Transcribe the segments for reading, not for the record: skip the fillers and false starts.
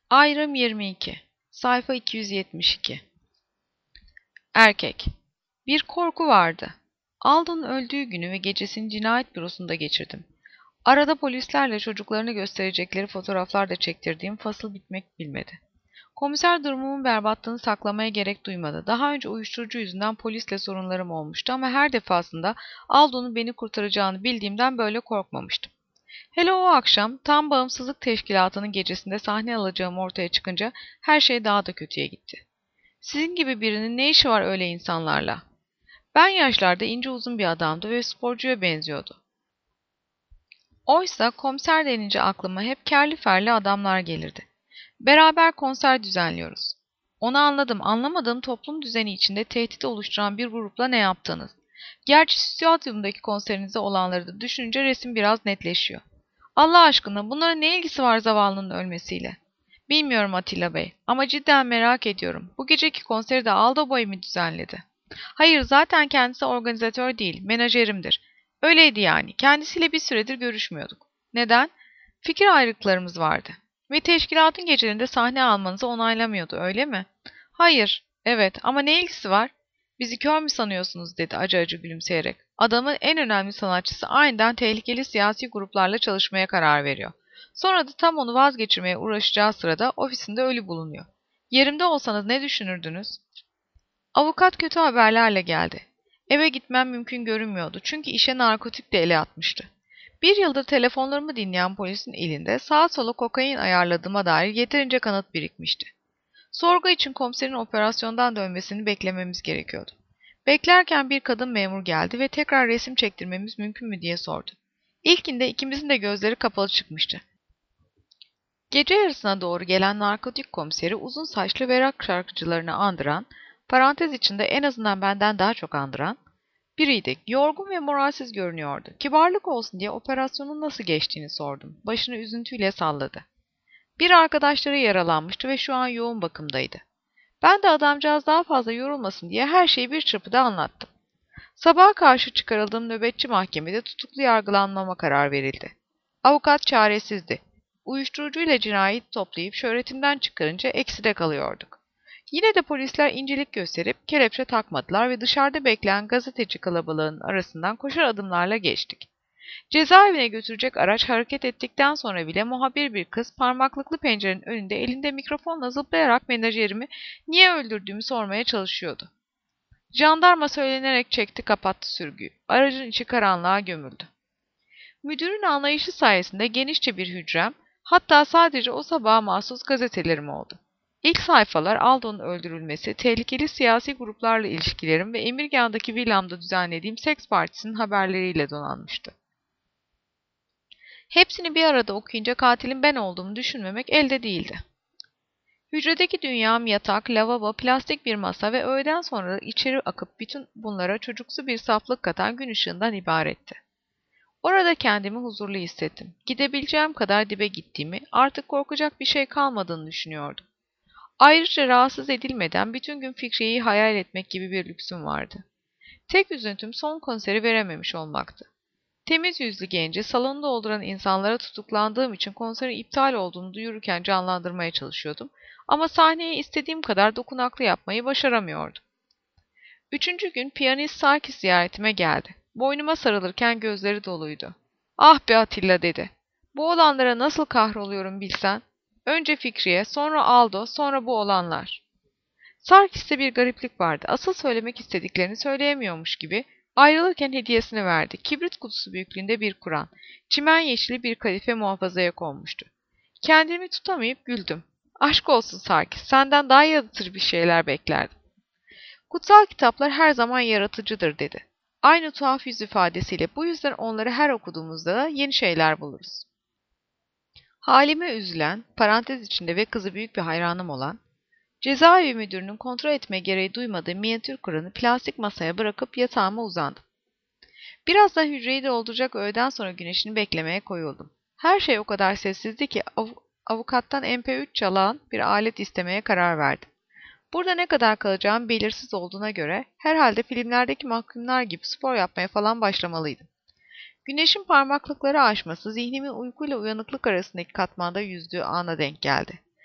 Ayrım 22. Sayfa 272. Erkek. Bir korku vardı. Aldo'nun öldüğü günü ve gecesini cinayet bürosunda geçirdim. Arada polislerle çocuklarını gösterecekleri fotoğraflar da çektirdiğim fasıl bitmek bilmedi. Komiser durumumun berbatlığını saklamaya gerek duymadı. Daha önce uyuşturucu yüzünden polisle sorunlarım olmuştu ama her defasında Aldo'nun beni kurtaracağını bildiğimden böyle korkmamıştım. Hele o akşam tam bağımsızlık teşkilatının gecesinde sahne alacağım ortaya çıkınca her şey daha da kötüye gitti. Sizin gibi birinin ne işi var öyle insanlarla? Ben yaşlarda ince uzun bir adamdı ve sporcuya benziyordu. Oysa komiser denince aklıma hep kerli ferli adamlar gelirdi. Beraber konser düzenliyoruz. Onu anladım, anlamadığım toplum düzeni içinde tehdit oluşturan bir grupla ne yaptınız? Gerçi stadyumdaki konserinizde olanları da düşününce resim biraz netleşiyor. Allah aşkına bunların ne ilgisi var zavallının ölmesiyle? Bilmiyorum Atilla Bey ama cidden merak ediyorum. Bu geceki konseri de Aldo Boy mu düzenledi? Hayır zaten kendisi organizatör değil, menajerimdir. Öyleydi yani. Kendisiyle bir süredir görüşmüyorduk. Neden? Fikir ayrılıklarımız vardı. Ve teşkilatın gecelerinde sahne almanızı onaylamıyordu, öyle mi? Hayır, evet ama ne ilgisi var? Bizi kör mü sanıyorsunuz dedi acı acı gülümseyerek. Adamın en önemli sanatçısı aniden tehlikeli siyasi gruplarla çalışmaya karar veriyor. Sonra da tam onu vazgeçirmeye uğraşacağı sırada ofisinde ölü bulunuyor. Yerimde olsanız ne düşünürdünüz? Avukat kötü haberlerle geldi. Eve gitmem mümkün görünmüyordu çünkü işe narkotik de ele atmıştı. Bir yıldır telefonlarımı dinleyen polisin elinde sağa sola kokain ayarladığıma dair yeterince kanıt birikmişti. Sorgu için komiserin operasyondan dönmesini beklememiz gerekiyordu. Beklerken bir kadın memur geldi ve tekrar resim çektirmemiz mümkün mü diye sordu. İlkinde ikimizin de gözleri kapalı çıkmıştı. Gece yarısına doğru gelen narkotik komiseri uzun saçlı ve rock şarkıcılarını andıran, parantez içinde en azından benden daha çok andıran biriydi. Yorgun ve moralsiz görünüyordu. Kibarlık olsun diye operasyonun nasıl geçtiğini sordum. Başını üzüntüyle salladı. Bir arkadaşları yaralanmıştı ve şu an yoğun bakımdaydı. Ben de adamcağız daha fazla yorulmasın diye her şeyi bir çırpıda anlattım. Sabaha karşı çıkarıldığım nöbetçi mahkemede tutuklu yargılanmama karar verildi. Avukat çaresizdi. Uyuşturucuyla cinayet toplayıp şöhretimden çıkarınca ekside kalıyorduk. Yine de polisler incelik gösterip kelepçe takmadılar ve dışarıda bekleyen gazeteci kalabalığının arasından koşar adımlarla geçtik. Cezaevine götürecek araç hareket ettikten sonra bile muhabir bir kız parmaklıklı pencerenin önünde elinde mikrofonla zıplayarak menajerimi niye öldürdüğümü sormaya çalışıyordu. Jandarma söylenerek çekti kapattı sürgüyü. Aracın içi karanlığa gömüldü. Müdürün anlayışı sayesinde genişçe bir hücrem, hatta sadece o sabaha mahsus gazetelerim oldu. İlk sayfalar Aldo'nun öldürülmesi, tehlikeli siyasi gruplarla ilişkilerim ve Emirgan'daki villamda düzenlediğim seks partisinin haberleriyle donanmıştı. Hepsini bir arada okuyunca katilin ben olduğumu düşünmemek elde değildi. Hücredeki dünyam yatak, lavabo, plastik bir masa ve öğleden sonra içeri akıp bütün bunlara çocuksu bir saflık katan gün ışığından ibaretti. Orada kendimi huzurlu hissettim. Gidebileceğim kadar dibe gittiğimi, artık korkacak bir şey kalmadığını düşünüyordum. Ayrıca rahatsız edilmeden bütün gün Fikriye'yi hayal etmek gibi bir lüksüm vardı. Tek üzüntüm son konseri verememiş olmaktı. Temiz yüzlü genci salonu dolduran insanlara tutuklandığım için konserin iptal olduğunu duyururken canlandırmaya çalışıyordum ama sahneye istediğim kadar dokunaklı yapmayı başaramıyordum. Üçüncü gün piyanist Sarkis ziyaretime geldi. Boynuma sarılırken gözleri doluydu. "Ah be Atilla" dedi. "Bu olanlara nasıl kahroluyorum bilsen. Önce Fikriye, sonra Aldo, sonra bu olanlar." Sarkis'te bir gariplik vardı. Asıl söylemek istediklerini söyleyemiyormuş gibi ayrılırken hediyesini verdi. Kibrit kutusu büyüklüğünde bir Kur'an. Çimen yeşili bir kadife muhafazaya konmuştu. Kendimi tutamayıp güldüm. "Aşk olsun Sarkis, senden daha yaratıcı bir şeyler beklerdim." "Kutsal kitaplar her zaman yaratıcıdır" dedi. Aynı tuhaf yüz ifadesiyle bu yüzden onları her okuduğumuzda da yeni şeyler buluruz. Halime üzülen, parantez içinde ve kızı büyük bir hayranım olan, cezaevi müdürünün kontrol etme gereği duymadığı minyatür Kur'an'ı plastik masaya bırakıp yatağıma uzandım. Birazdan hücreyi dolduracak öğleden sonra güneşini beklemeye koyuldum. Her şey o kadar sessizdi ki avukattan MP3 çalan bir alet istemeye karar verdim. Burada ne kadar kalacağım belirsiz olduğuna göre herhalde filmlerdeki mahkumlar gibi spor yapmaya falan başlamalıydım. Güneşin parmaklıkları aşması zihnimin uykuyla uyanıklık arasındaki katmanda yüzdüğü ana denk geldi.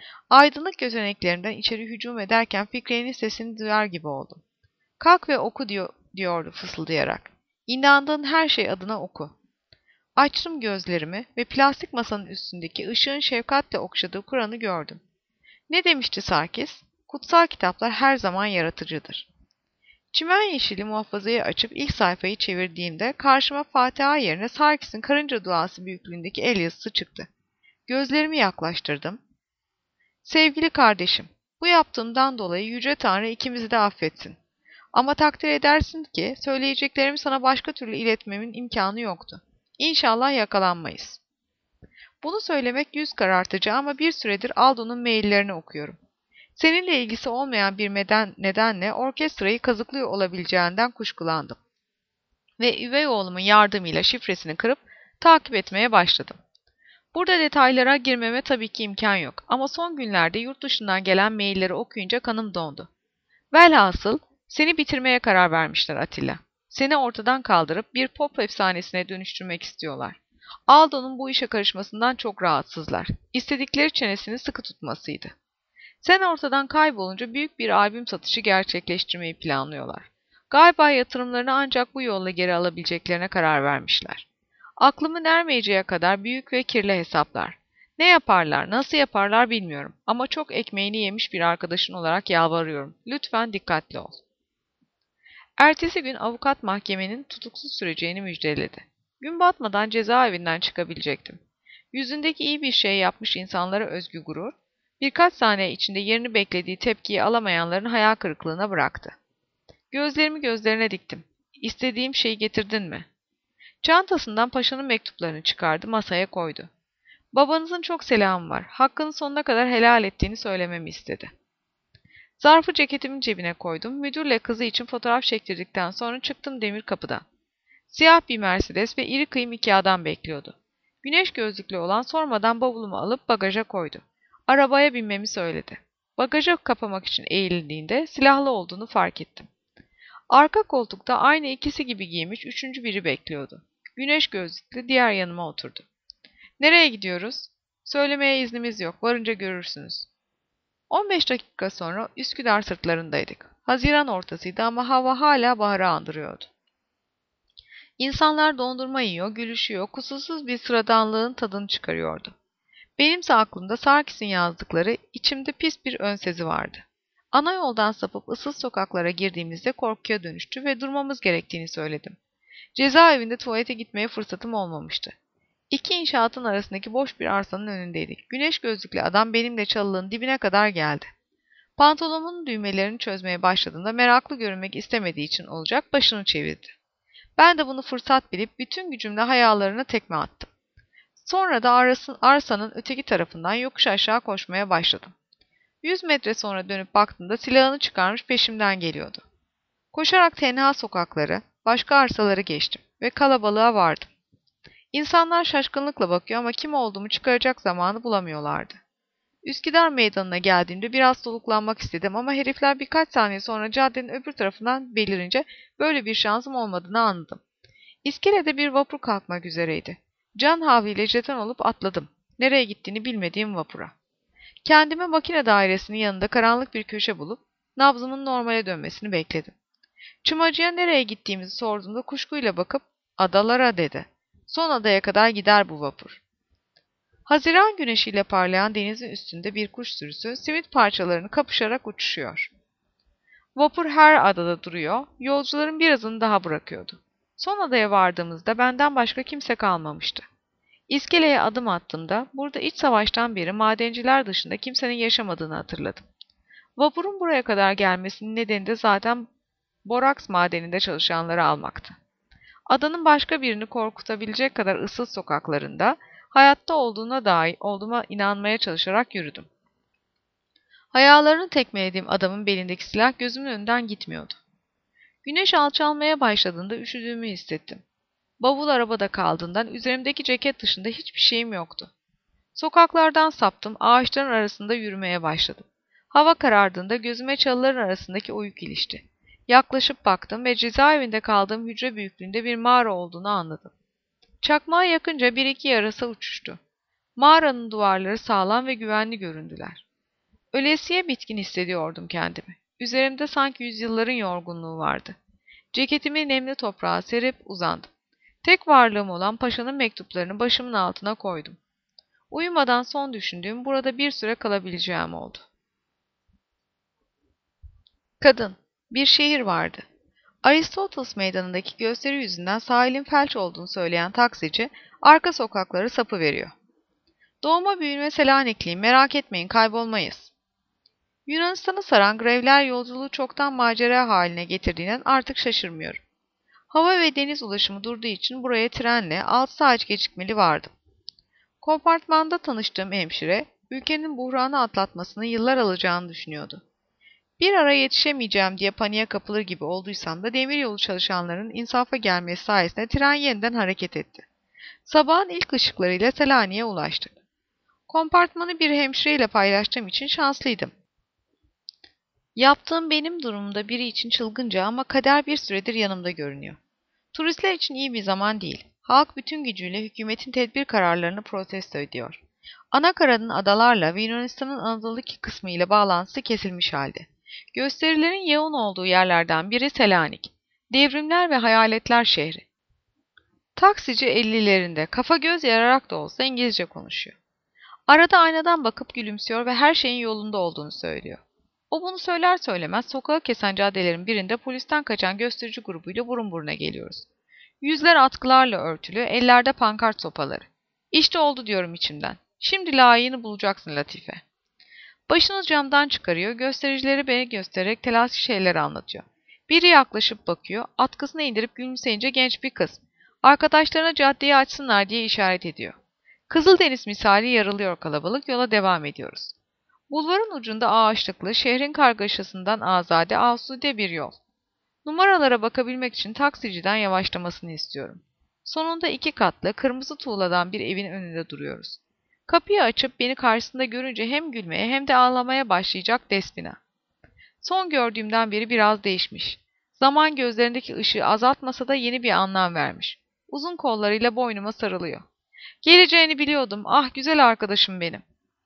Aydınlık gözeneklerinden içeri hücum ederken Fikriye'nin sesini duyar gibi oldum. Kalk ve oku diyordu fısıldayarak. İnandığın her şey adına oku. Açtım gözlerimi ve plastik masanın üstündeki ışığın şefkatle okşadığı Kur'an'ı gördüm. Ne demişti Sarkis? Kutsal kitaplar her zaman yaratıcıdır. Çimen yeşili muhafazayı açıp ilk sayfayı çevirdiğimde karşıma Fatiha yerine Sarkis'in karınca duası büyüklüğündeki el yazısı çıktı. Gözlerimi yaklaştırdım. Sevgili kardeşim, bu yaptığımdan dolayı Yüce Tanrı ikimizi de affetsin. Ama takdir edersin ki söyleyeceklerimi sana başka türlü iletmemin imkanı yoktu. İnşallah yakalanmayız. Bunu söylemek yüz karartıcı ama bir süredir Aldo'nun maillerini okuyorum. Seninle ilgisi olmayan bir nedenle orkestrayı kazıklıyor olabileceğinden kuşkulandım. Ve üvey oğlumun yardımıyla şifresini kırıp takip etmeye başladım. Burada detaylara girmeme tabii ki imkan yok ama son günlerde yurt dışından gelen mailleri okuyunca kanım dondu. Velhasıl seni bitirmeye karar vermişler Atilla. Seni ortadan kaldırıp bir pop efsanesine dönüştürmek istiyorlar. Aldo'nun bu işe karışmasından çok rahatsızlar. İstedikleri çenesini sıkı tutmasıydı. Sen ortadan kaybolunca büyük bir albüm satışı gerçekleştirmeyi planlıyorlar. Galiba yatırımlarını ancak bu yolla geri alabileceklerine karar vermişler. Aklımın ermeyeceği kadar büyük ve kirli hesaplar. Ne yaparlar, nasıl yaparlar bilmiyorum ama çok ekmeğini yemiş bir arkadaşın olarak yalvarıyorum. Lütfen dikkatli ol. Ertesi gün avukat mahkemenin tutuksuz süreceğini müjdeledi. Gün batmadan cezaevinden çıkabilecektim. Yüzündeki iyi bir şey yapmış insanlara özgü gurur, birkaç saniye içinde yerini beklediği tepkiyi alamayanların hayal kırıklığına bıraktı. Gözlerimi gözlerine diktim. İstediğim şeyi getirdin mi? Çantasından paşanın mektuplarını çıkardı, masaya koydu. Babanızın çok selamı var. Hakkını sonuna kadar helal ettiğini söylememi istedi. Zarfı ceketimin cebine koydum. Müdürle kızı için fotoğraf çektirdikten sonra çıktım demir kapıdan. Siyah bir Mercedes ve iri kıyım iki adam bekliyordu. Güneş gözlüklü olan sormadan bavulumu alıp bagaja koydu. Arabaya binmemi söyledi. Bagajı kapamak için eğildiğinde silahlı olduğunu fark ettim. Arka koltukta aynı ikisi gibi giymiş üçüncü biri bekliyordu. Güneş gözlüklü diğer yanıma oturdu. Nereye gidiyoruz? Söylemeye iznimiz yok. Varınca görürsünüz. 15 dakika sonra Üsküdar sırtlarındaydık. Haziran ortasıydı ama hava hala baharı andırıyordu. İnsanlar dondurma yiyor, gülüşüyor, kusursuz bir sıradanlığın tadını çıkarıyordu. Benimse aklımda Sarkis'in yazdıkları, içimde pis bir önsezi vardı. Ana yoldan sapıp ıssız sokaklara girdiğimizde korkuya dönüştü ve durmamız gerektiğini söyledim. Cezaevinde tuvalete gitmeye fırsatım olmamıştı. İki inşaatın arasındaki boş bir arsanın önündeydik. Güneş gözlüklü adam benimle çalılığın dibine kadar geldi. Pantolonumun düğmelerini çözmeye başladığında meraklı görünmek istemediği için olacak başını çevirdi. Ben de bunu fırsat bilip bütün gücümle hayalarına tekme attım. Sonra da arsanın öteki tarafından yokuş aşağı koşmaya başladım. 100 metre sonra dönüp baktığımda silahını çıkarmış peşimden geliyordu. Koşarak tenha sokakları, başka arsaları geçtim ve kalabalığa vardım. İnsanlar şaşkınlıkla bakıyor ama kim olduğumu çıkaracak zamanı bulamıyorlardı. Üsküdar meydanına geldiğimde biraz soluklanmak istedim ama herifler birkaç saniye sonra caddenin öbür tarafından belirince böyle bir şansım olmadığını anladım. İskelede bir vapur kalkmak üzereydi. Can havliyle jeton olup atladım. Nereye gittiğini bilmediğim vapura. Kendime makine dairesinin yanında karanlık bir köşe bulup nabzımın normale dönmesini bekledim. Çımacıya nereye gittiğimizi sorduğumda kuşkuyla bakıp adalara dedi. Son adaya kadar gider bu vapur. Haziran güneşiyle parlayan denizin üstünde bir kuş sürüsü simit parçalarını kapışarak uçuşuyor. Vapur her adada duruyor, yolcuların birazını daha bırakıyordu. Son adaya vardığımızda benden başka kimse kalmamıştı. İskeleye adım attığımda burada iç savaştan beri madenciler dışında kimsenin yaşamadığını hatırladım. Vapurun buraya kadar gelmesinin nedeni de zaten boraks madeninde çalışanları almaktı. Adanın başka birini korkutabilecek kadar ıssız sokaklarında hayatta olduğuma inanmaya çalışarak yürüdüm. Hayallerini tekmelediğim adamın belindeki silah gözümün önünden gitmiyordu. Güneş alçalmaya başladığında üşüdüğümü hissettim. Bavul arabada kaldığından üzerimdeki ceket dışında hiçbir şeyim yoktu. Sokaklardan saptım, ağaçların arasında yürümeye başladım. Hava karardığında gözüme çalıların arasındaki oyuk ilişti. Yaklaşıp baktım ve cezaevinde kaldığım hücre büyüklüğünde bir mağara olduğunu anladım. Çakmağa yakınca bir iki yarasa uçuştu. Mağaranın duvarları sağlam ve güvenli göründüler. Ölesiye bitkin hissediyordum kendimi. Üzerimde sanki yüzyılların yorgunluğu vardı. Ceketimi nemli toprağa serip uzandım. Tek varlığım olan paşanın mektuplarını başımın altına koydum. Uyumadan son düşündüğüm burada bir süre kalabileceğim oldu. Kadın, bir şehir vardı. Aristoteles meydanındaki gösteri yüzünden sahilin felç olduğunu söyleyen taksici arka sokakları sapıveriyor. Doğma büyüme Selanikliyim, merak etmeyin kaybolmayız. Yunanistan'ı saran grevler yolculuğu çoktan macera haline getirdiğinden artık şaşırmıyorum. Hava ve deniz ulaşımı durduğu için buraya trenle 6 saat gecikmeli vardım. Kompartmanda tanıştığım hemşire, ülkenin buhranı atlatmasını yıllar alacağını düşünüyordu. Bir ara yetişemeyeceğim diye paniğe kapılır gibi olduysam da demiryolu çalışanların insafa gelmesi sayesinde tren yeniden hareket etti. Sabahın ilk ışıklarıyla Selanik'e ulaştık. Kompartmanı bir hemşireyle paylaştığım için şanslıydım. Yaptığım benim durumumda biri için çılgınca ama kader bir süredir yanımda görünüyor. Turistler için iyi bir zaman değil. Halk bütün gücüyle hükümetin tedbir kararlarını protesto ediyor. Anakara'nın adalarla ve Yunanistan'ın Anadolu'daki kısmı ile bağlantısı kesilmiş halde. Gösterilerin yoğun olduğu yerlerden biri Selanik. Devrimler ve hayaletler şehri. Taksici 50'lerinde, kafa göz yararak da olsa İngilizce konuşuyor. Arada aynadan bakıp gülümsüyor ve her şeyin yolunda olduğunu söylüyor. O bunu söyler söylemez sokağı kesen caddelerin birinde polisten kaçan gösterici grubuyla burun buruna geliyoruz. Yüzler atkılarla örtülü, ellerde pankart sopaları. İşte oldu diyorum içimden. Şimdi layığını bulacaksın Latife. Başını camdan çıkarıyor, göstericileri beni göstererek telaşlı şeyler anlatıyor. Biri yaklaşıp bakıyor, atkısını indirip gülümseyince genç bir kız. Arkadaşlarına caddeyi açsınlar diye işaret ediyor. Kızıldeniz misali yarılıyor kalabalık, yola devam ediyoruz. Bulvarın ucunda ağaçlıklı, şehrin kargaşasından azade, asude bir yol. Numaralara bakabilmek için taksiciden yavaşlamasını istiyorum. Sonunda 2 katlı, kırmızı tuğladan bir evin önünde duruyoruz. Kapıyı açıp beni karşısında görünce hem gülmeye hem de ağlamaya başlayacak Despina. Son gördüğümden beri biraz değişmiş. Zaman gözlerindeki ışığı azaltmasa da yeni bir anlam vermiş. Uzun kollarıyla boynuma sarılıyor. Geleceğini biliyordum, ah güzel arkadaşım benim.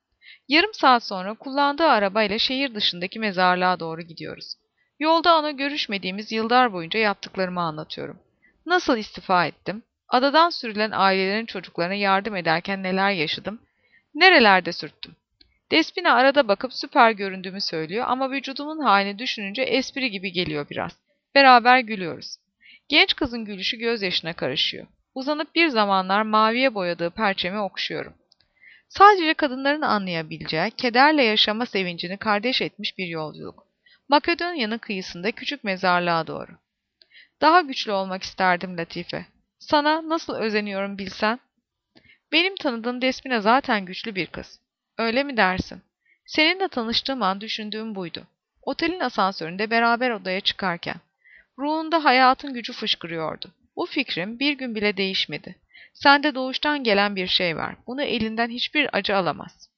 Yarım saat sonra kullandığı arabayla şehir dışındaki mezarlığa doğru gidiyoruz. Yolda ona görüşmediğimiz yıllar boyunca yaptıklarımı anlatıyorum. Nasıl istifa ettim? Adadan sürülen ailelerin çocuklarına yardım ederken neler yaşadım? Nerelerde sürttüm? Despina arada bakıp süper göründüğümü söylüyor ama vücudumun halini düşününce espri gibi geliyor biraz. Beraber gülüyoruz. Genç kızın gülüşü gözyaşına karışıyor. Uzanıp bir zamanlar maviye boyadığı perçemi okşuyorum. Sadece kadınların anlayabileceği, kederle yaşama sevincini kardeş etmiş bir yolculuk. Makedonya'nın kıyısında küçük mezarlığa doğru. Daha güçlü olmak isterdim Latife. Sana nasıl özeniyorum bilsen. Benim tanıdığım Despina zaten güçlü bir kız. Öyle mi dersin? Seninle tanıştığım an düşündüğüm buydu. Otelin asansöründe beraber odaya çıkarken. Ruhunda hayatın gücü fışkırıyordu. Bu fikrim bir gün bile değişmedi. Sende doğuştan gelen bir şey var. Bunu elinden hiçbir acı alamaz.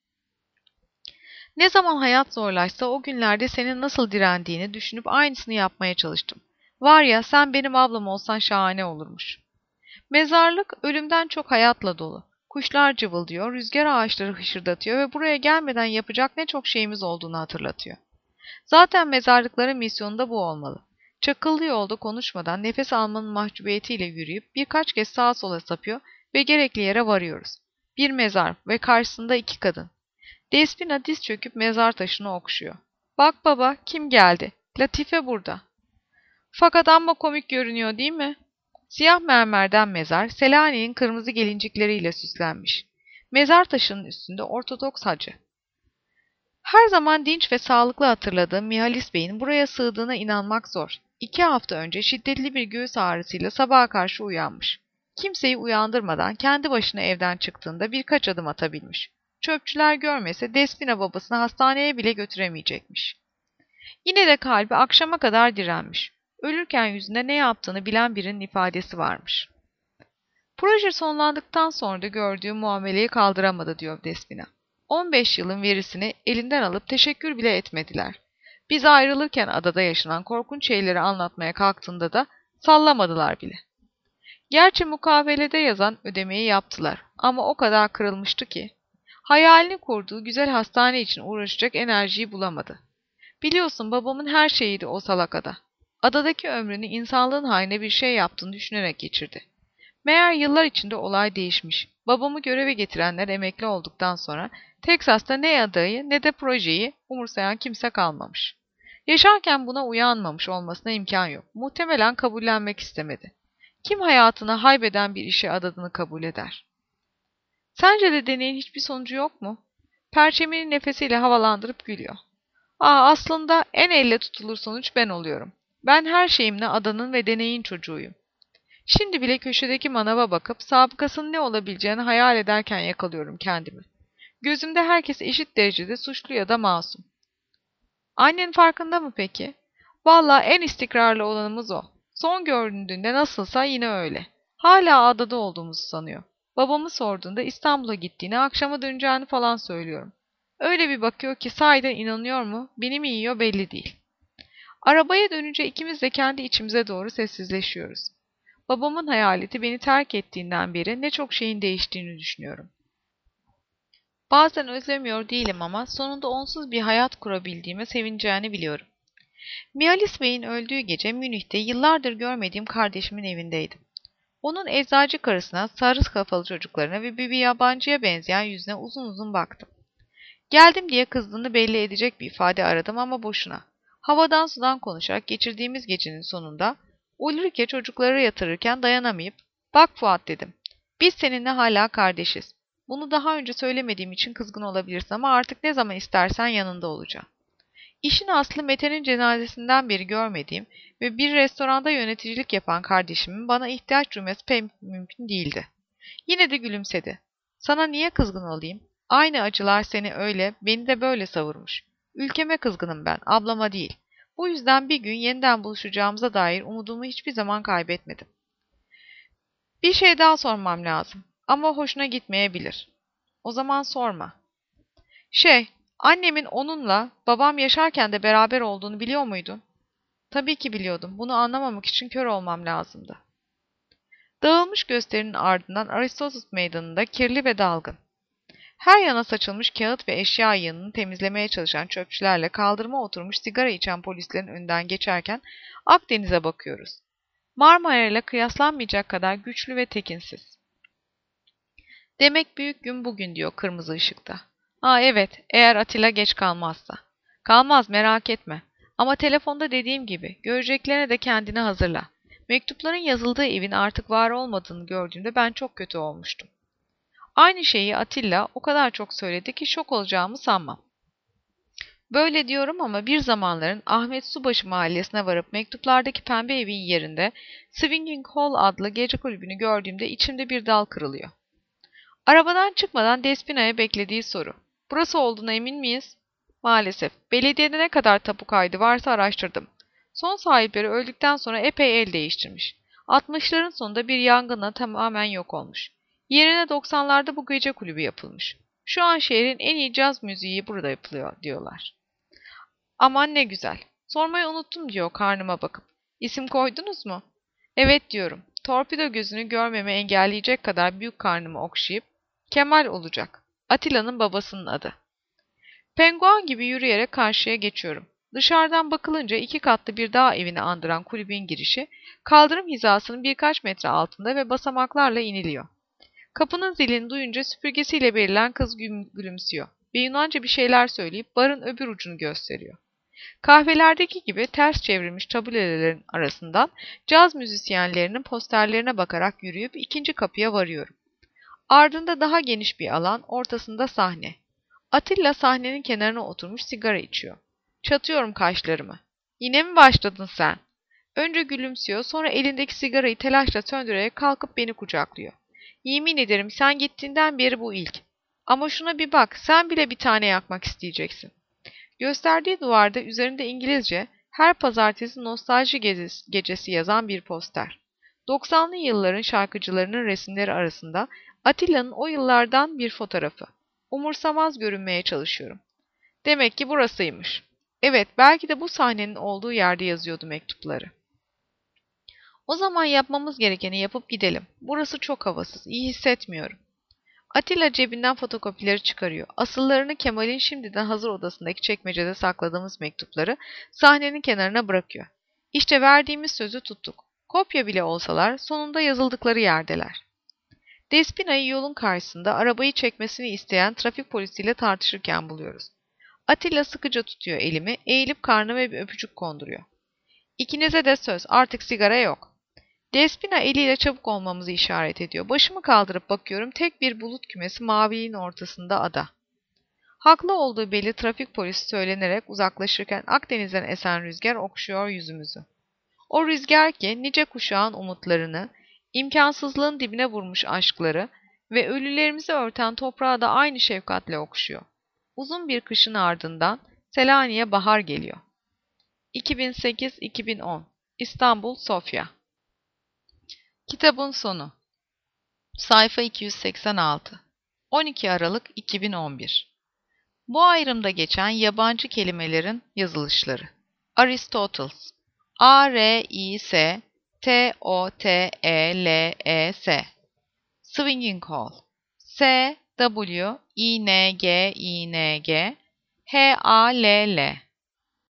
Ne zaman hayat zorlaşsa o günlerde senin nasıl direndiğini düşünüp aynısını yapmaya çalıştım. Var ya sen benim ablam olsan şahane olurmuş. Mezarlık ölümden çok hayatla dolu. Kuşlar cıvıldıyor, rüzgar ağaçları hışırdatıyor ve buraya gelmeden yapacak ne çok şeyimiz olduğunu hatırlatıyor. Zaten mezarlıkların misyonu da bu olmalı. Çakıllı yolda konuşmadan nefes almanın mahcubiyetiyle yürüyüp birkaç kez sağa sola sapıyor ve gerekli yere varıyoruz. Bir mezar ve karşısında 2 kadın. Despina diz çöküp mezar taşını okşuyor. Bak baba, kim geldi? Latife burada. Fakat amma komik görünüyor değil mi? Siyah mermerden mezar, Selanik'in kırmızı gelincikleriyle süslenmiş. Mezar taşının üstünde Ortodoks hacı. Her zaman dinç ve sağlıklı hatırladığım Mihalis Bey'in buraya sığdığına inanmak zor. 2 hafta önce şiddetli bir göğüs ağrısıyla sabaha karşı uyanmış. Kimseyi uyandırmadan kendi başına evden çıktığında birkaç adım atabilmiş. Çöpçüler görmese Despina babasını hastaneye bile götüremeyecekmiş. Yine de kalbi akşama kadar direnmiş. Ölürken yüzünde ne yaptığını bilen birinin ifadesi varmış. Proje sonlandıktan sonra da gördüğü muameleyi kaldıramadı diyor Despina. 15 yılın verisini elinden alıp teşekkür bile etmediler. Biz ayrılırken adada yaşanan korkunç şeyleri anlatmaya kalktığında da sallamadılar bile. Gerçi mukavelede yazan ödemeyi yaptılar ama o kadar kırılmıştı ki. Hayalini kurduğu güzel hastane için uğraşacak enerjiyi bulamadı. Biliyorsun babamın her şeyiydi o salak ada. Adadaki ömrünü insanlığın haline bir şey yaptığını düşünerek geçirdi. Meğer yıllar içinde olay değişmiş. Babamı göreve getirenler emekli olduktan sonra Teksas'ta ne adayı ne de projeyi umursayan kimse kalmamış. Yaşarken buna uyanmamış olmasına imkan yok. Muhtemelen kabullenmek istemedi. Kim hayatına haybeden bir işe adadığını kabul eder? Sence de deneyin hiçbir sonucu yok mu? Perçemini nefesiyle havalandırıp gülüyor. Aslında en elle tutulur sonuç ben oluyorum. Ben her şeyimle adanın ve deneyin çocuğuyum. Şimdi bile köşedeki manava bakıp sabıkasının ne olabileceğini hayal ederken yakalıyorum kendimi. Gözümde herkes eşit derecede suçlu ya da masum. Annen farkında mı peki? Vallahi en istikrarlı olanımız o. Son göründüğünde nasılsa yine öyle. Hala adada olduğumuzu sanıyor. Babamı sorduğunda İstanbul'a gittiğini, akşama döneceğini falan söylüyorum. Öyle bir bakıyor ki sahiden inanıyor mu, beni mi yiyor belli değil. Arabaya dönünce ikimiz de kendi içimize doğru sessizleşiyoruz. Babamın hayaleti beni terk ettiğinden beri ne çok şeyin değiştiğini düşünüyorum. Bazen özlemiyor değilim ama sonunda onsuz bir hayat kurabildiğime sevineceğini biliyorum. Mihalis Bey'in öldüğü gece Münih'te yıllardır görmediğim kardeşimin evindeydim. Onun eczacı karısına, sarı kafalı çocuklarına ve bir yabancıya benzeyen yüzüne uzun uzun baktım. Geldim diye kızdığını belli edecek bir ifade aradım ama boşuna. Havadan sudan konuşarak geçirdiğimiz gecenin sonunda Ulrike çocukları yatırırken dayanamayıp "Bak Fuat" dedim. "Biz seninle hala kardeşiz. Bunu daha önce söylemediğim için kızgın olabilirsin ama artık ne zaman istersen yanında olacağım." İşin aslı Mete'nin cenazesinden beri görmediğim ve bir restoranda yöneticilik yapan kardeşimin bana ihtiyaç duyması pek mümkün değildi. Yine de gülümsedi. "Sana niye kızgın olayım? Aynı acılar seni öyle, beni de böyle savurmuş. Ülkeme kızgınım ben, ablama değil. Bu yüzden bir gün yeniden buluşacağımıza dair umudumu hiçbir zaman kaybetmedim." "Bir şey daha sormam lazım ama hoşuna gitmeyebilir." "O zaman sorma." Annemin onunla babam yaşarken de beraber olduğunu biliyor muydun?" "Tabii ki biliyordum. Bunu anlamamak için kör olmam lazımdı." Dağılmış gösterinin ardından Aristoteles meydanında kirli ve dalgın. Her yana saçılmış kağıt ve eşya yığınını temizlemeye çalışan çöpçülerle kaldırıma oturmuş sigara içen polislerin önünden geçerken Akdeniz'e bakıyoruz. Marmara ile kıyaslanmayacak kadar güçlü ve tekinsiz. "Demek büyük gün bugün," diyor kırmızı ışıkta. Evet, eğer Atilla geç kalmazsa. Kalmaz, merak etme. Ama telefonda dediğim gibi, göreceklerine de kendini hazırla. Mektupların yazıldığı evin artık var olmadığını gördüğümde ben çok kötü olmuştum. Aynı şeyi Atilla o kadar çok söyledi ki şok olacağımı sanmam. Böyle diyorum ama bir zamanların Ahmet Subaşı mahallesine varıp mektuplardaki pembe evin yerinde Swinging Hall adlı gece kulübünü gördüğümde içimde bir dal kırılıyor. Arabadan çıkmadan Despina'ya beklediği soru. "Burası olduğuna emin miyiz?" "Maalesef. Belediyede ne kadar tapu kaydı varsa araştırdım. Son sahipleri öldükten sonra epey el değiştirmiş. 60'ların sonunda bir yangınla tamamen yok olmuş. Yerine 90'larda bu gece kulübü yapılmış. Şu an şehrin en iyi caz müziği burada yapılıyor," diyorlar. "Aman ne güzel. Sormayı unuttum," diyor karnıma bakıp. "İsim koydunuz mu?" "Evet," diyorum. Torpido gözünü görmemi engelleyecek kadar büyük karnımı okşayıp, "Kemal olacak. Atilla'nın babasının adı." Penguen gibi yürüyerek karşıya geçiyorum. Dışarıdan bakılınca 2 katlı bir dağ evini andıran kulübün girişi, kaldırım hizasının birkaç metre altında ve basamaklarla iniliyor. Kapının zilini duyunca süpürgesiyle belirlen kız gülümsüyor ve Yunanca bir şeyler söyleyip barın öbür ucunu gösteriyor. Kahvelerdeki gibi ters çevrilmiş tabulelerin arasından caz müzisyenlerinin posterlerine bakarak yürüyüp ikinci kapıya varıyorum. Ardında daha geniş bir alan, ortasında sahne. Atilla sahnenin kenarına oturmuş sigara içiyor. Çatıyorum kaşlarımı. "Yine mi başladın sen?" Önce gülümsüyor, sonra elindeki sigarayı telaşla söndürerek kalkıp beni kucaklıyor. "Yemin ederim sen gittiğinden beri bu ilk. Ama şuna bir bak, sen bile bir tane yakmak isteyeceksin." Gösterdiği duvarda üzerinde İngilizce "Her pazartesi nostalji gecesi" yazan bir poster. 90'lı yılların şarkıcılarının resimleri arasında Atilla'nın o yıllardan bir fotoğrafı. Umursamaz görünmeye çalışıyorum. Demek ki burasıymış. Evet, belki de bu sahnenin olduğu yerde yazıyordu mektupları. "O zaman yapmamız gerekeni yapıp gidelim. Burası çok havasız, iyi hissetmiyorum." Atilla cebinden fotokopileri çıkarıyor. Asıllarını Kemal'in şimdiden hazır odasındaki çekmecede sakladığımız mektupları sahnenin kenarına bırakıyor. İşte verdiğimiz sözü tuttuk. Kopya bile olsalar sonunda yazıldıkları yerdeler. Despina'yı yolun karşısında arabayı çekmesini isteyen trafik polisiyle tartışırken buluyoruz. Atilla sıkıca tutuyor elimi, eğilip karnıma bir öpücük konduruyor. İkinize de söz, artık sigara yok. Despina eliyle çabuk olmamızı işaret ediyor. Başımı kaldırıp bakıyorum, tek bir bulut kümesi maviliğin ortasında ada. Haklı olduğu belli trafik polisi söylenerek uzaklaşırken Akdeniz'den esen rüzgar okşuyor yüzümüzü. O rüzgar ki nice kuşağın umutlarını, imkansızlığın dibine vurmuş aşkları ve ölülerimizi örten toprağı da aynı şefkatle okşuyor. Uzun bir kışın ardından Selanik'e bahar geliyor. 2008-2010 İstanbul, Sofya. Kitabın sonu. Sayfa 286. 12 Aralık 2011. Bu ayrımda geçen yabancı kelimelerin yazılışları. Aristoteles. A-R-I-S-T-O-T-E-L-E-S. Swinging Hall. S-W-I-N-G-I-N-G H-A-L-L.